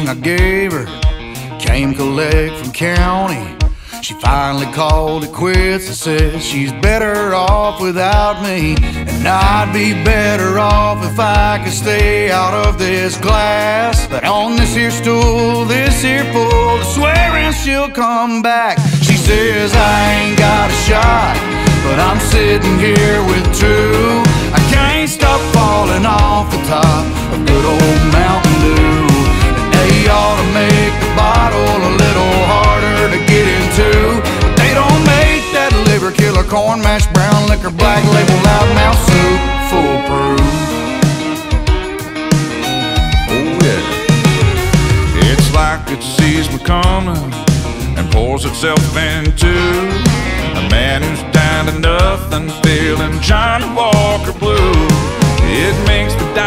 everything I gave her. Came collect from county. She finally called it quits and said she's better off without me. And I'd be better off if I could stay out of this glass. But on this here stool, this here pool, swearing she'll come back. She says I ain't got a shot, but I'm sitting here with two. I can't stop falling off the top of good old Mountain Dew. And they ought to make the bottle a little harder to get into, but they don't make that liver killer, corn mash, brown liquor, black label, loudmouth soup foolproof. Oh yeah, it's like it sees me coming and pours itself into a man who's down to nothing, feeling Johnny Walker blue. It makes me die